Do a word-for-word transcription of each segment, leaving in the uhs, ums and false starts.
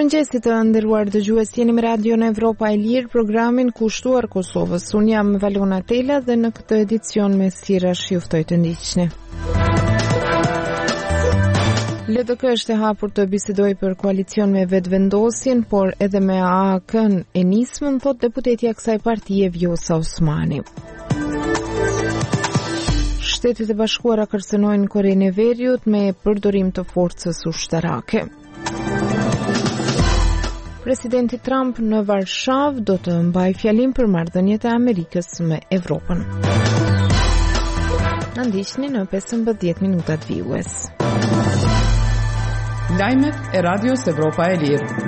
Mirëmëngjesit të nderuar dëgjues, jeni me Radio në Evropa e Lirë, programin kushtuar Kosovës. Unë jam Valona Tela dhe në këtë edicion me sirash ju ftoj të ndiqni. L D K është e hapur të bisedoj për koalicion me vetëvendosjen, por edhe me A A K-n e nismën, thot deputetja kësaj partie Vjosa Osmani. Shtetet e Bashkuara kërcënojnë Korenë e Veriut me përdorim të forcës ushtarake. Presidenti Trump në Varshavë do të mbaj fjalim për marrëdhëniet e Amerikës me Evropën. Na ndiqni në pesëmbëdhjetë minutat vijues. Lajmet e Radios Evropa e Lirë.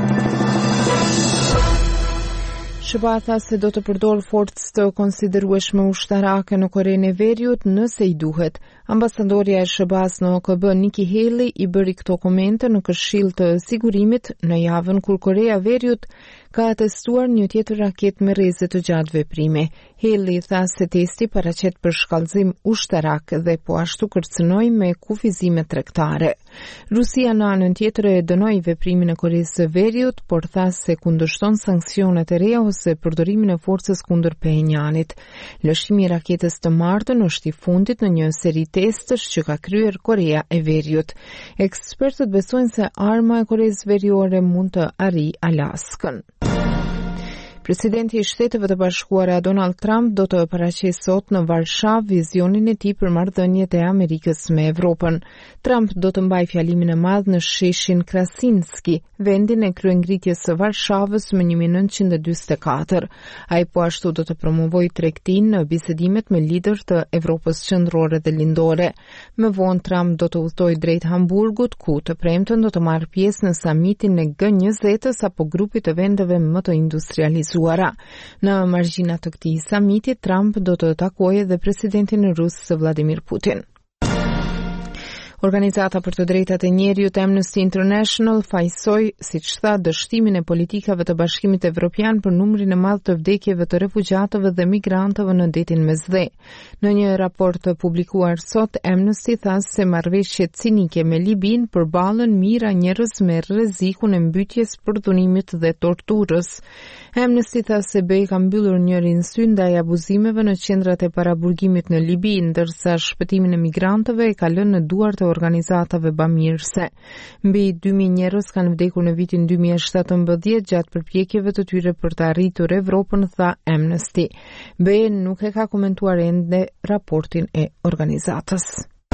SBA tha se do të përdor forcë të konsiderueshme ushtarake në Korenë e Veriut nëse i duhet. Ambasadorja e SBA-s në O K B Nikki Haley i bëri këto komente në Këshill të Sigurimit në javën kur Korea e Veriut ka testuar një tjetër raketë me rreze të gjatë veprimi. Haley tha se testi paraqet për shkallëzim ushtarak dhe po ashtu kërcënoi me kufizime tregtare. Rusia në anën tjetër e dënoi veprimin e Koreas së Veriut, por tha se kundërshton sanksionet e reja ose përdorimin e forcës kundër Pjönjanit. Lëshimi i raketës të martën është i fundit në një seri testësh që ka kryer Korea e Veriut. Ekspertët besojnë se arma e Koreas Veriore mund të arrijë Alaskën. Presidenti i Shteteve të Bashkuara Donald Trump do të paraqesë sot në Varshavë vizionin e tij për marrëdhëniet e Amerikës me Evropën. Trump do të mbajë fjalimin e madh në sheshin Krasinski, vendin e kryengritjes së Varshavës më një mijë nëntëqind e dyzet e katër. Ai po ashtu do të promovojë tregtinë në bisedimet me lider të Evropës qendrore dhe lindore. Më vonë Trump do të udhtojë drejt Hamburgut, ku të premten do të marrë pjesë në samitin e G njëzet apo grupit të vendeve më të industrializuar. Në margjinat të këtij samiti, Trump do të takojë edhe presidentin rus Vladimir Putin. Organizata për të drejtat e njerëzit Amnesty International fajsoi, siç tha, dështimin e politikave të Bashkimit Evropian për numrin e madh të vdekjeve të refugjatëve dhe migrantëve në detin Mesdhe. Në një raport të publikuar sot, Amnesty tha se marrëveshjet cinike me Libin përballen mijëra njerëz me rrezikun e mbytjes, përdhunimit dhe torturës. Amnesty tha se B E ka mbyllur njërin sy ndaj abuzimeve në qendrat e paraburgimit në Libi, ndërsa shpëtimin e migrantëve e ka lënë në duart e organizatave bamirëse. Mbi dy mijë njerëz kanë vdekur në vitin dy mijë e shtatëmbëdhjetë gjatë përpjekjeve të tyre për të arritur Evropën, tha Amnesty. B E nuk e ka komentuar ende raportin e organizatës.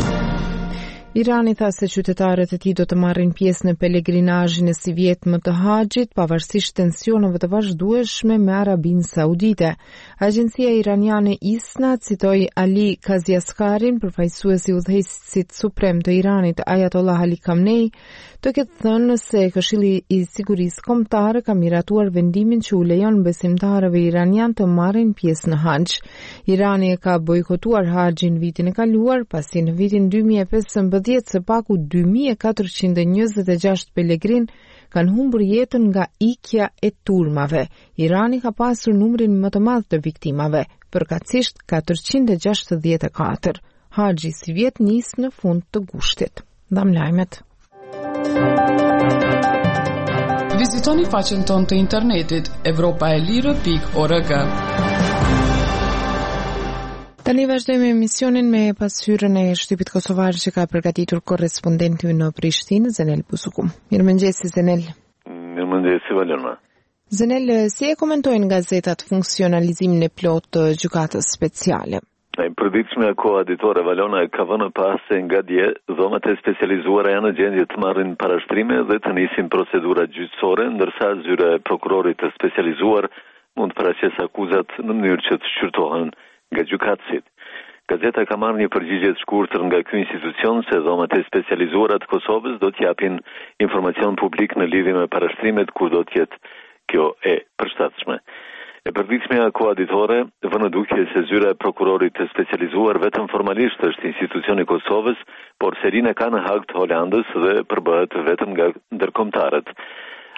Irani tha se qytetarët e tij do të marrin pjesë në pelegrinazhin e si vjet më të haxhit, pavarësisht tensioneve të vazhdueshme me Arabinë Saudite. Agjencia iraniane ISNA citoi Ali Kaziaskarin, përfaqësuesi i udhëheqësit suprem të Iranit Ayatollah Ali Khamenei, të ketë thënë se Këshilli i Sigurisë Kombëtare ka miratuar vendimin që u lejon besimtarëve iranian të marrin pjesë në haxh. Irani e ka bojkotuar haxhin vitin e kaluar, pasi në vitin dy mijë e pesëmbëdhjetë së paku dy mijë e katërqind e njëzet e gjashtë pelegrin kanë humbur jetën nga ikja e turmave. Irani ka pasur numrin më të madh të viktimave, përkatësisht katërqind e gjashtëdhjetë e katër. Haxhi si vjet nis në fund të gushtit. Dham lajmet. Vizitoni faqen tonë të internetit evropa e lirë pikë org. Tani vazhdojmë emisionin me pasqyrën e shtypit kosovar që ka përgatitur korrespondenti në Prishtinë, Zenel Busuku. Mirëmëngjesi Zenel. Mirëmëngjesi Valona. Zenel, si e komentojnë gazetat funksionalizimin e plotë të gjykatës speciale? E përditshmja koaditore Valona ka vënë pas se nga dje dhomat e specializuara janë në gjendje të marrin parashtrime dhe të nisin procedura gjyqësore, ndërsa zyra e prokurorit të specializuar mund të paraqesë akuzat në mënyrë që të shqyrtohen nga gjykatësit. Gazeta ka marrë një përgjigje të shkurtër nga ky institucion se dhomat e specializuara të Kosovës do të japin informacion publik në lidhje me parashtrimet kur do të jetë kjo e përshtatshme. E përditshmja koaditore vënë dukje se zyra e prokurorit të specializuar vetëm formalisht është institucioni i Kosovës, por serinë ka në Hag të Holandës dhe përbëhet vetëm nga ndërkombëtarët.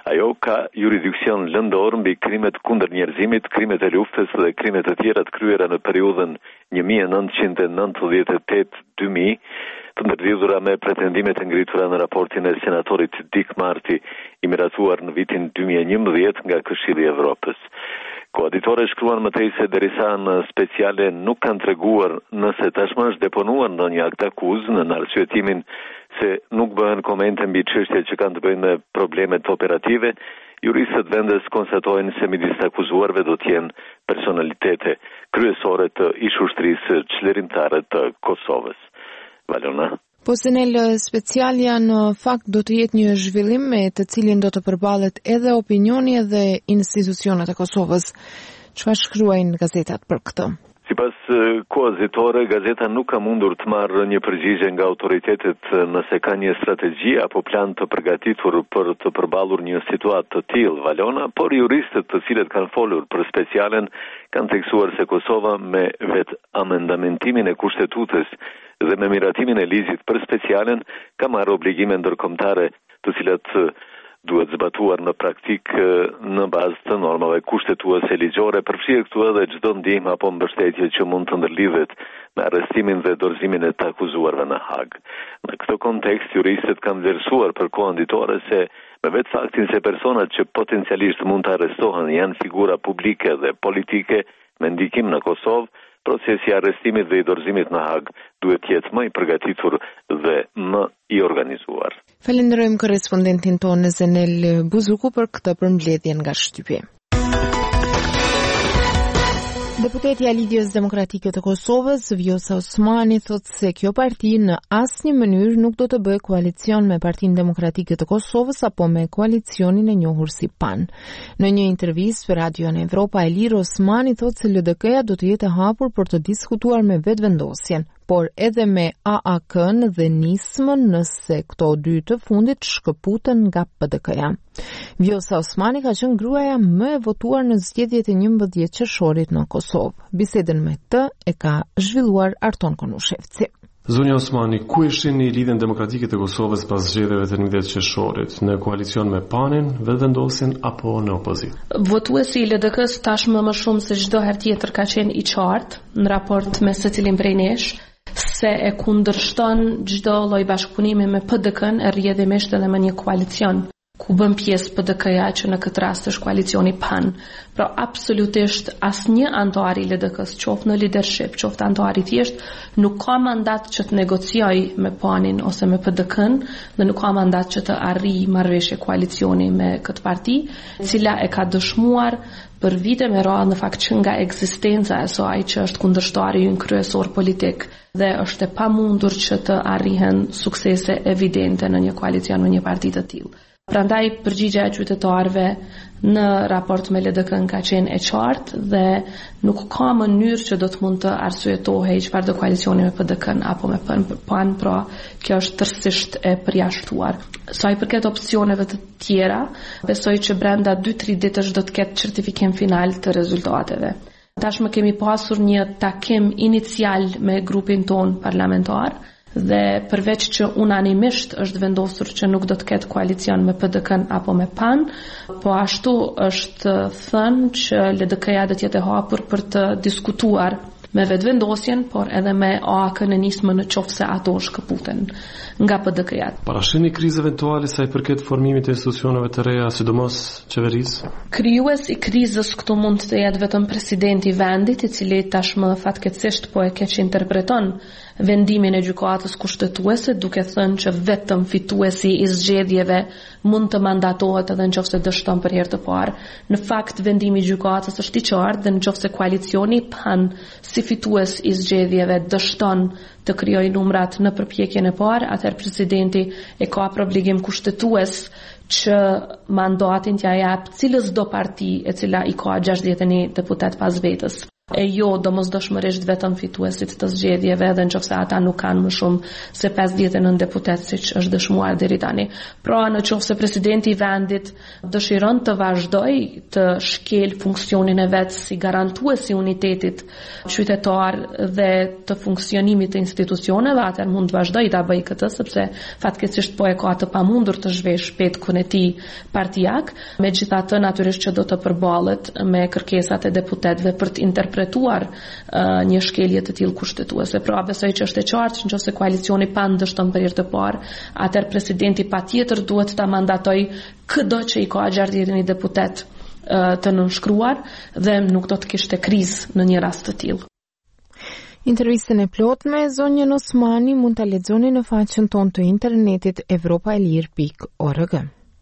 Ajo ka jurisdiksion lëndor mbi krimet kundër njerëzimit, krimet e luftës dhe krimet e tjera të kryera në periudhën një mijë e nëntëqind e nëntëdhjetë e tetë deri në dy mijë, të ndërlidhura me pretendimet e ngritura në raportin e senatorit Dick Marty i miratuar në vitin dy mijë e njëmbëdhjetë nga Këshilli i Evropës. Koaditore shkruan më tej se derisa në speciale nuk kanë treguar nëse tashmë është deponuar ndonjë akt akuzë në arsyetimin se nuk bëhen komente mbi çështjet që kanë të bëjnë me problemet operative, juristët vendes konstatojnë se midis të akuzuarve do të jenë personalitete kryesore të ish-ushtrisë çlirimtare të Kosovës. Valona. Po Senel specialja në fakt do të jetë një zhvillim me të cilin do të përballet edhe opinioni dhe institucionet e Kosovës. Çfarë shkruajnë gazetat për këtë? Sipas koazitore, gazeta nuk ka mundur të marrë një përgjigje nga autoritetet nëse ka një strategji apo plan të përgatitur për të përballur një situatë të tillë, Valona, por juristët të cilët kanë folur për specialen kanë theksuar se Kosova me vetë amendamentimin e kushtetutës dhe me miratimin e ligjit për specialen ka marrë obligime ndërkombëtare të cilat duhet zbatuar në praktik në bazë të normave kushtetuese ligjore, përfshirë këtu edhe çdo ndihmë apo mbështetje që mund të ndërlidhet me arrestimin dhe dorëzimin e të akuzuarve në Hag. Në këtë kontekst, juristët kanë vlerësuar për kohën ditore se me vetë faktin se personat që potencialisht mund të arrestohen janë figura publike dhe politike me ndikim në Kosovë, procesi i arrestimit dhe i dorëzimit në Hag duhet të jetë më i përgatitur dhe më i organizuar. Falenderojmë korrespondentin tonë Zenel Buzuku për këtë përmbledhje nga Shtypje. Deputetja e Lidhjes Demokratike të Kosovës, Vjosa Osmani, thotë se kjo parti në asnjë mënyrë nuk do të bëjë koalicion me Partinë Demokratike të Kosovës apo me koalicionin e njohur si PAN. Në një intervistë për Radion Evropa e Lirë, Osmani thotë se L D K-ja do të jetë e hapur për të diskutuar me vetëvendosjen, por edhe me A A K-n dhe Nismën nëse këto dy të fundit shkëputen nga P D K-ja. Vjosa Osmani ka qenë gruaja më e votuar në zgjedhjet e njëmbëdhjetë qershorit në Kosovë. Bisedën me të e ka zhvilluar Arton Konushevci. Zonja Osmani, ku ishin në Lidhjen Demokratike të Kosovës pas zgjedhjeve të njëmbëdhjetë qershorit? Në koalicion me PAN-in, vetëvendosjen apo në opozitë? Votuesi i L D K-s tashmë më shumë se çdo herë tjetër ka qenë i qartë në raport me secilin prej nesh se e kundërshton çdo lloj bashkëpunimi me P D K-n e rrjedhimisht edhe me një koalicion ku bën pjesë P D K-ja që në këtë rast është koalicioni PAN. Pra absolutisht asnjë antar i L D K-s, qoftë në leadership, qoftë antar i thjesht, nuk ka mandat që të negociojë me PAN-in ose me P D K-n dhe nuk ka mandat që të arrijë marrëveshje koalicioni me këtë parti, e cila e ka dëshmuar për vite me radhë në fakt që nga ekzistenca e saj që është kundërshtari ynë kryesor politik dhe është e pamundur që të arrihen suksese evidente në një koalicion me një parti të tillë. Prandaj përgjigjja e qytetarëve në raport me L D K-n ka qenë e qartë dhe nuk ka mënyrë që do të mund të arsyetohej çfarë do koalicioni me P D K-n apo me PAN, pra kjo është tërësisht e përjashtuar. Sa i përket opsioneve të tjera, besoj që brenda dy tre ditësh do të ketë certifikim final të rezultateve. Tashmë kemi pasur një takim inicial me grupin ton parlamentar dhe përveç që unanimisht është vendosur që nuk do të ketë koalicion me P D K-n apo me PAN, po ashtu është thënë që L D K-ja do të jetë e hapur për të diskutuar me vetëvendosjen, por edhe me A A K-n e Nismën në qoftë se ato shkëputen nga P D K-ja. Parashini krizë eventuale sa i përket formimit të institucioneve të reja, sidomos qeverisë? Krijues i krizës këtu mund të jetë vetëm presidenti i vendit, i cili tashmë fatkeqësisht po e keq interpreton vendimin e gjykatës kushtetuese, duke thënë që vetëm fituesi i zgjedhjeve mund të mandatohet edhe nëse dështon për herë të parë. Në fakt, vendimi i gjykatës është i qartë dhe nëse koalicioni PAN si fitues i zgjedhjeve dështon të krijojë numrat në përpjekjen e parë, atëherë presidenti e ka për obligim kushtetues që mandatin t'ja jap cilës do parti e cila i ka gjashtëdhjetë e një deputet pas vetës. e jo domosdoshmërisht vetëm fituesit të zgjedhjeve, edhe nëse ata nuk kanë më shumë se pesëdhjetë e nëntë deputet siç është dëshmuar deri tani. Pra, nëse presidenti i vendit dëshiron të vazhdoj të shkel funksionin e vet si garantues i unitetit qytetar dhe të funksionimit të institucioneve, atëherë mund të vazhdoj ta bëj këtë, sepse fatkeqësisht po e ka të pamundur të zhvesh petkun e tij partijak. Megjithatë, natyrisht që do të përballet me kërkesat e deputetëve për të interpretuar uh, një shkelje të tillë kushtetuese. Pra, besoj që është e qartë që nëse koalicioni pa ndështon për herë të parë, atëherë presidenti patjetër duhet ta mandatoj çdo që i ka gjardhjetin i deputet uh, të nënshkruar dhe nuk do të kishte krizë në një rast të tillë. Intervistën e plot me zonjën Osmani mund ta lexoni në faqen tonë të internetit evropa e lir pikë org.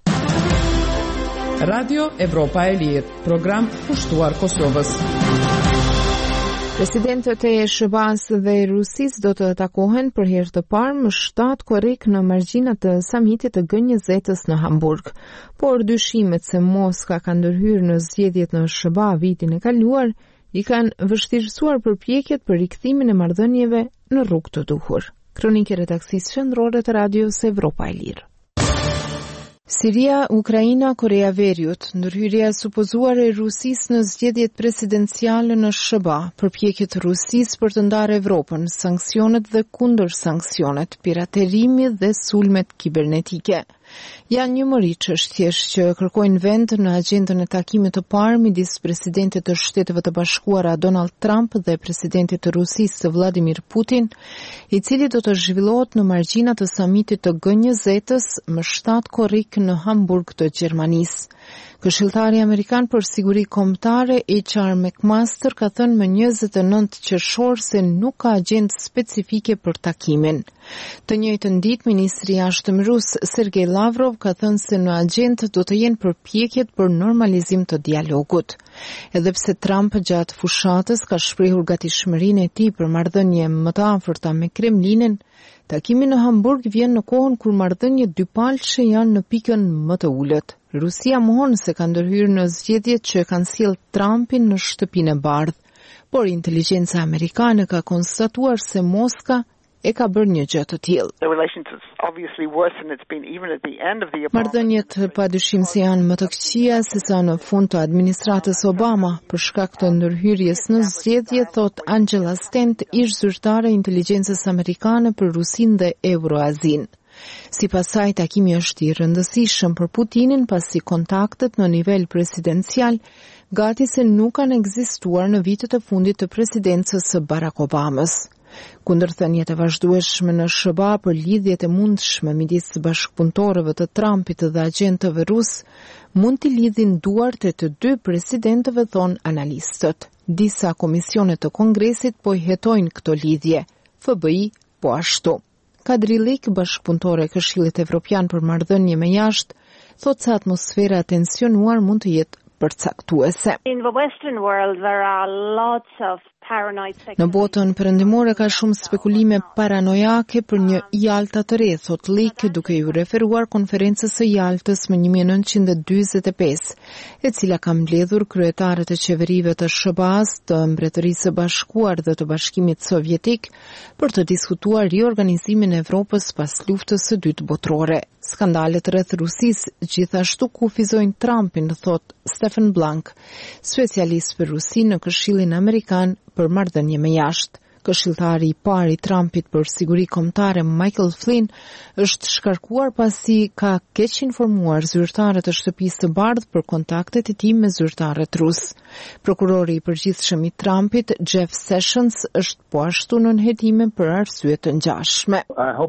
Radio Evropa e Lirë, program kushtuar Kosovës. Presidentët e S B A-s dhe Rusisë do të takohen për herë të parë më shtatë korrik në margjinat të samitit të G njëzet-s në Hamburg. Por dyshimet se Moska ka ndërhyrë në zgjedhjet në S B A vitin e kaluar i kanë vështirësuar përpjekjet për rikthimin e marrëdhënieve në rrugë të duhur. Kronikë e redakcisë qendrore të Radios Evropa e Lirë. Siria, Ukraina, Korea Veriut, ndërhyrja e supozuar e Rusisë në zgjedhjet presidenciale në S B A, përpjekjet e Rusisë për të ndarë Evropën, sanksionet dhe kundër sanksionet, piraterimi dhe sulmet kibernetike. Janë një mëri çështjesh që kërkojnë vend në agjendën e takimit të parë midis presidentit të Shteteve të Bashkuara Donald Trump dhe presidentit të Rusisë Vladimir Putin, i cili do të zhvillohet në margjinat të samitit të G njëzet-s më shtatë korrik në Hamburg të Gjermanisë. Këshilltari Amerikan për siguri kombëtare H R McMaster ka thënë më njëzet e nëntë qershor se nuk ka agjendë specifike për takimin. Të njëjtën ditë, ministri i jashtëm rus Sergej Lavrov ka thënë se në agjendë do të jenë përpjekjet për normalizim të dialogut. Edhe pse Trump gjatë fushatës ka shprehur gatishmërinë e tij për marrëdhënie më të afërta me Kremlinin, takimi në Hamburg vjen në kohën kur marrëdhëniet dypalçe janë në pikën më të ulët. Rusia mohon se ka ndërhyrë në zgjedhjet që kanë sjellë Trumpin në shtëpinë e bardhë, por inteligjenca amerikane ka konstatuar se Moska e ka bërë një gjë të tillë. Marrëdhëniet padyshim se janë më të këqija se sa në fund të administratës Obama, për shkak të ndërhyrjes në zgjedhje, thot Angela Stent, ish zyrtare e inteligjencës amerikane për Rusinë dhe Euroazin. Si pasaj, takimi është i rëndësishëm për Putinin pasi kontaktet në nivel presidencial gati se nuk kanë ekzistuar në vitet e fundit të presidencës së Barack Obamës. Kundërthëniet e vazhdueshme në S B A për lidhjet e mundshme midis bashkëpunëtorëve të Trumpit dhe agjentëve rus mund t'i lidhin duart e të dy presidentëve, thon analistët. Disa komisione të Kongresit po i hetojnë këto lidhje, F B I po ashtu. Kadrilik, bashkëpunëtore e Këshillit Evropian për marrëdhënie me jashtë, thotë se atmosfera e tensionuar mund të jetë përcaktuese. Në botën perëndimore ka shumë spekulime paranojake për një Jalta të re, thot Lik, duke ju referuar konferencës së Jaltës më një mijë e nëntëqind e dyzet e pesë, e cila ka mbledhur kryetarët e qeverive të S B A-s, të Mbretërisë së Bashkuar dhe të Bashkimit Sovjetik për të diskutuar riorganizimin e Evropës pas luftës së dytë botërore. Skandalet rreth Rusisë gjithashtu kufizojnë Trumpin, thot Stephen Blank, specialist për Rusi në Këshillin Amerikan për marrëdhënie me jashtë. Këshilltari i parë i Trumpit për siguri kombëtare Michael Flynn është shkarkuar pasi ka keq informuar zyrtarët e Shtëpisë së Bardhë për kontaktet e tij me zyrtarët rus. Prokurori i përgjithshëm i Trumpit, Jeff Sessions, është po ashtu nën hetime për arsye të ngjashme.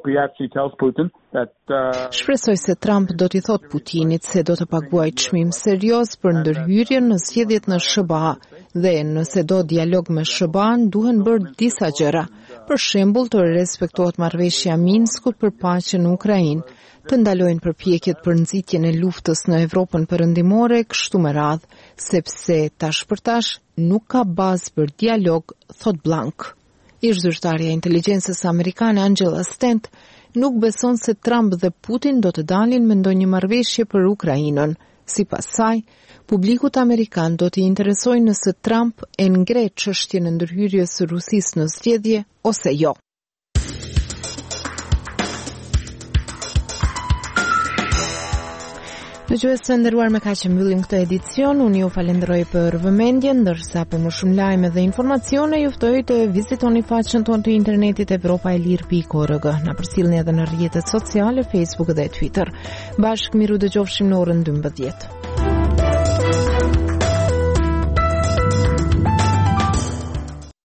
Shpresoj se Trump do t'i thot Putinit se do të paguajë çmim serioz për ndërhyrjen në zgjedhjet në S B A dhe nëse do dialog me S B A duhen bërë disa gjëra. Për shembull, të respektohet marrëveshja Minskut për paqen në Ukrainë, të ndalojnë përpjekjet për nxitjen e luftës në Evropën perëndimore, kështu me radhë, sepse tash për tash nuk ka bazë për dialog, thot Blank. Ish zyrtarja e inteligjencës amerikane Angela Stent nuk beson se Trump dhe Putin do të dalin me ndonjë marrëveshje për Ukrainën, Sipas saj, publikut amerikan do t'i interesojë nëse Trump e ngre çështjen e ndërhyrjes së Rusisë në zgjedhje ose jo. Dëgjues të nderuar, me kaq e mbyllim këtë edicion. Unë ju falenderoj për vëmendjen, ndërsa për më shumë lajme dhe informacione ju ftoj të vizitoni faqen tonë të internetit evropa e lirë pikë org. Na përcjellni edhe në rrjetet sociale, Facebook dhe Twitter. Bashkë miru dëgjofshim në orën dymbëdhjetë.